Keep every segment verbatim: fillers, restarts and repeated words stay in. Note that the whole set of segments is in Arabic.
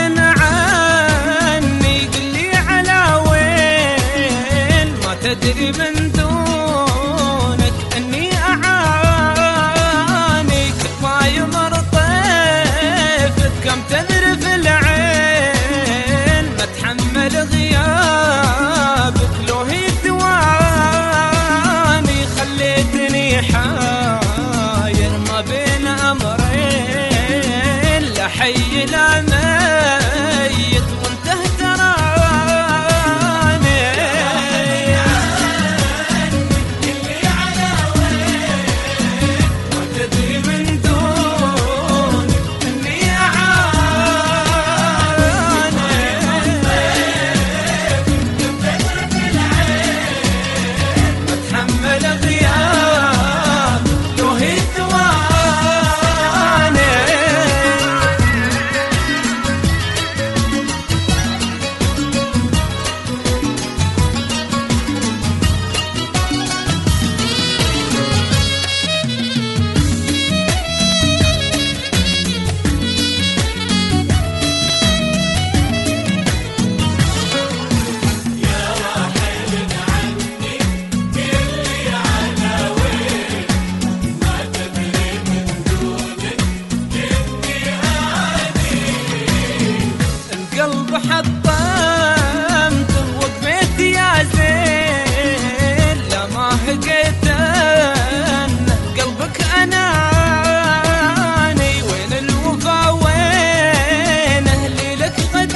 غافل عني، قلي على وين ما تدري من دونك اني اعاني. كل ما يمر طيفك كم تذرف العين، ما اتحمل غيابك لو هي ثواني. خليتني حاير ما بين امرين، لا حي لا ميت وانت اهتراني. اللي على وين ما تدري من دون اني اعاني. ما اتحمل غياب لو هي ثواني. القلب حطمته وقفت يا زين، لا ما هقيت انه قلبك اناني. وين الوفا وين اهلي لك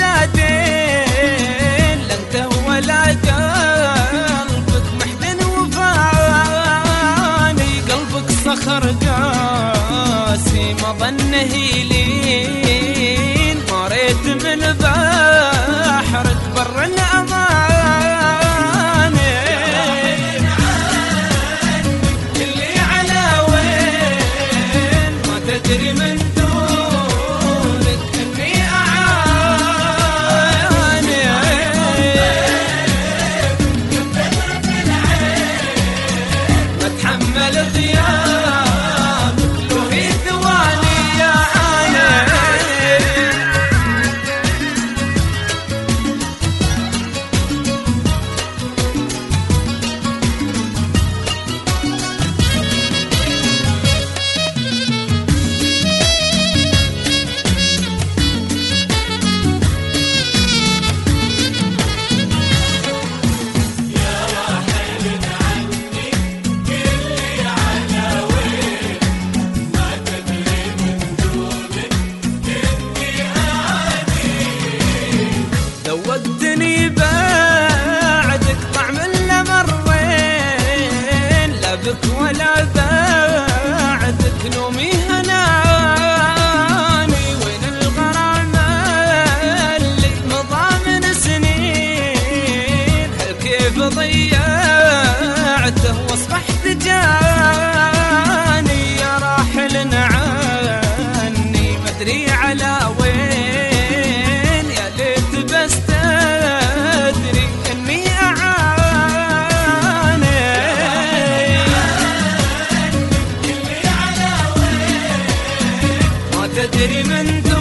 غدادين، لا انت ولا قلبك محزن وفاني. قلبك صخر قاسي ما ظنه يلين، مريت من بحرك بر الأماني. اللي على وين ما تدري من دونك اني اعاني. ما اتحمل غيابك لو هي ثواني يا عيني. ذوقتني بعدك طعم الأمرين، لا بك ولا بعدك نومي هناني. وين الغرام اللي مضى من سنين، هل كيف ضيعته واصبحت جاني. يا راحل عني مدري على وين، يا ليت بس تدري اني اعاني. اللي على وين ما تدري من دون